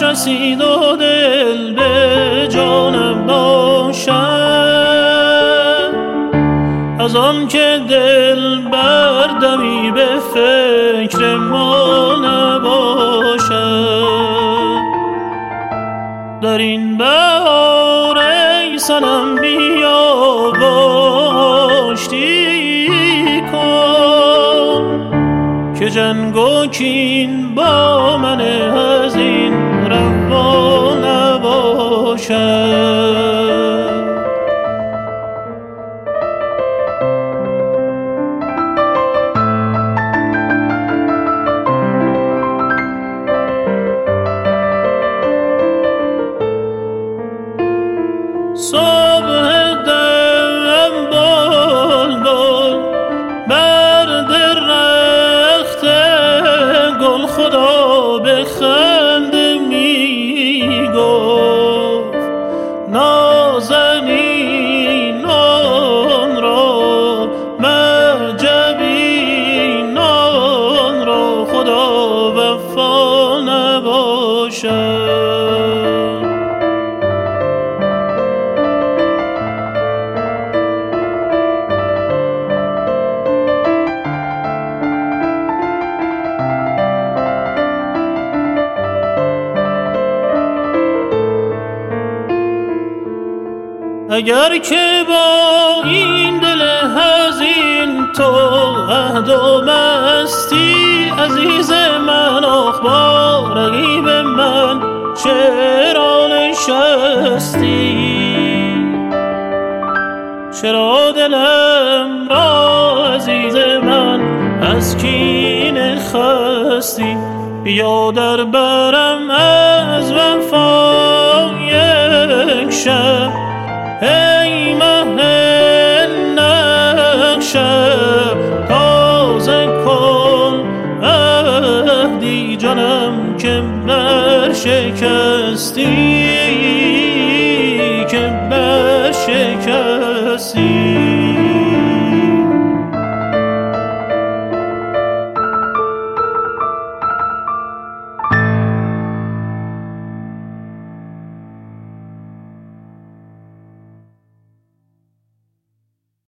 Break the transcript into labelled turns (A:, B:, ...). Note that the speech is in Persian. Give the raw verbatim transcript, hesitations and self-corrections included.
A: رسید و دل به جانم باشد، از آن که دل بردمی به فکر ما نباشد. در این بهار ای صنم بیا و آشتی کن، که جنگ و کین با من از این روا نباشد. صبح دم بلبل بر درخت گل خدا به خنده می گفت، نازنینان را معجبینان را خدا وفا نباشد. اگر که با این دل حزین تو عهد و مستی، عزیز من آخ با رقیب من چرا نشستی؟ چرا دلم را عزیز من از کینه خستی؟ بیا در برم از وفا یک شب، ای مه نقشه تازه کن عهدی جانم که برشکستی، که برشکستی.